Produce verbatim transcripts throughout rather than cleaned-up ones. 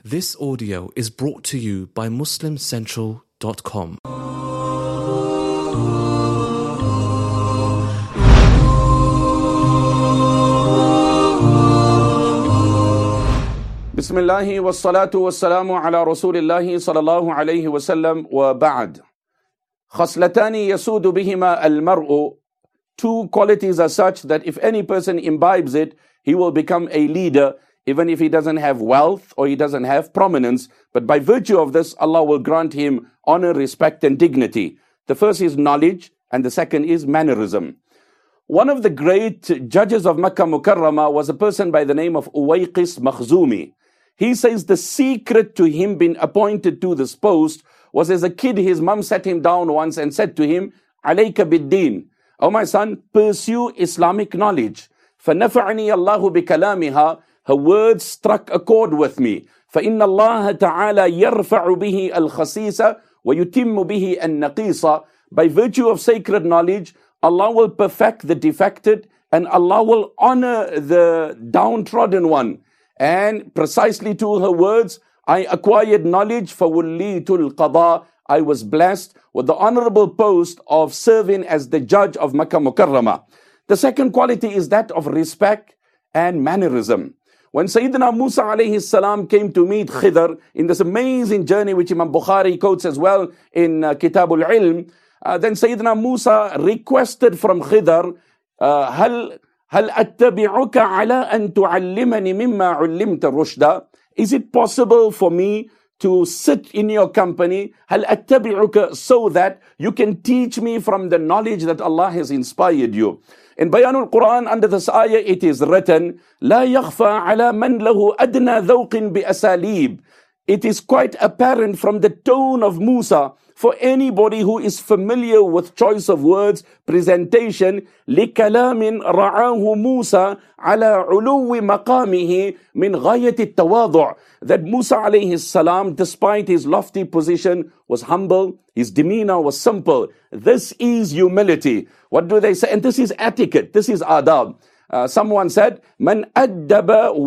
This audio is brought to you by Muslim Central dot com. Bismillahi wa salatu wa salamu ala Rasulillahi sallallahu alayhi wa sallam wa ba'd. Khaslatani yasudu bihima al-mar'u. Two qualities are such that if any person imbibes it, he will become a leader, even if he doesn't have wealth or he doesn't have prominence. But by virtue of this, Allah will grant him honor, respect and dignity. The first is knowledge and the second is mannerism. One of the great judges of Makkah Mukarramah was a person by the name of Uwaiqis Makhzumi. He says the secret to him being appointed to this post was, as a kid, his mum sat him down once and said to him, Alayka bid-din. Oh my son, pursue Islamic knowledge. فَنَفَعَنِي اللَّهُ بِكَلَامِهَا. Her words struck a chord with me. فَإِنَّ اللَّهَ تَعَالَى يَرْفَعُ بِهِ الْخَسِيسَ وَيُتِمُّ بِهِ النَّقِيسَ. By virtue of sacred knowledge, Allah will perfect the defected and Allah will honor the downtrodden one. And precisely to her words, I acquired knowledge, فَوُلِّيتُ الْقَضَى. I was blessed with the honorable post of serving as the judge of Makkah Mukarramah. The second quality is that of respect and mannerism. When Sayyidina Musa alayhi salam came to meet Khidr in this amazing journey which Imam Bukhari quotes as well in uh, Kitabul Ilm, uh, then Sayyidina Musa requested from Khidr, uh, هل هل أتبعك على أن تعلمني مما علمت رشدا? Is it possible for me to sit in your company, هل أتبعك, so that you can teach me from the knowledge that Allah has inspired you? In Bayanul Quran, under this ayah, it is written, لا يخفى على من له أدنى ذوق بأساليب. It is quite apparent from the tone of Musa, for anybody who is familiar with choice of words, presentation, لكلام رعاه موسى على علو مقامه من غاية التواضع, that Musa alayhi salam, despite his lofty position, was humble, his demeanor was simple. This is humility. What do they say? And this is etiquette, this is adab. Uh, someone said, من أدب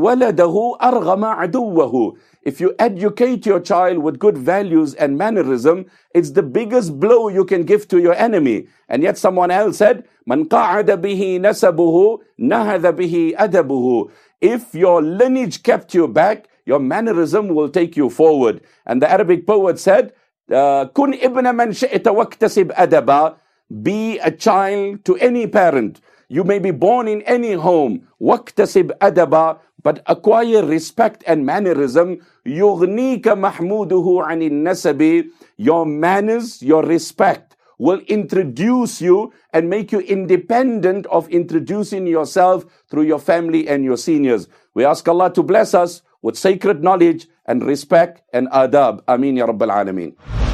ولده أرغم عدوه. If you educate your child with good values and mannerism, it's the biggest blow you can give to your enemy. And yet someone else said, من قعد به نسبه نهذ به أدبه. If your lineage kept you back, your mannerism will take you forward. And the Arabic poet said, كن ابن من شئت واكتسب أدبا. Be a child to any parent. You may be born in any home. واكتسب أدبا. But acquire respect and mannerism. يغنيك محموده عن النسب. Your manners, your respect will introduce you and make you independent of introducing yourself through your family and your seniors. We ask Allah to bless us with sacred knowledge and respect and adab. Ameen ya Rabbal Alameen.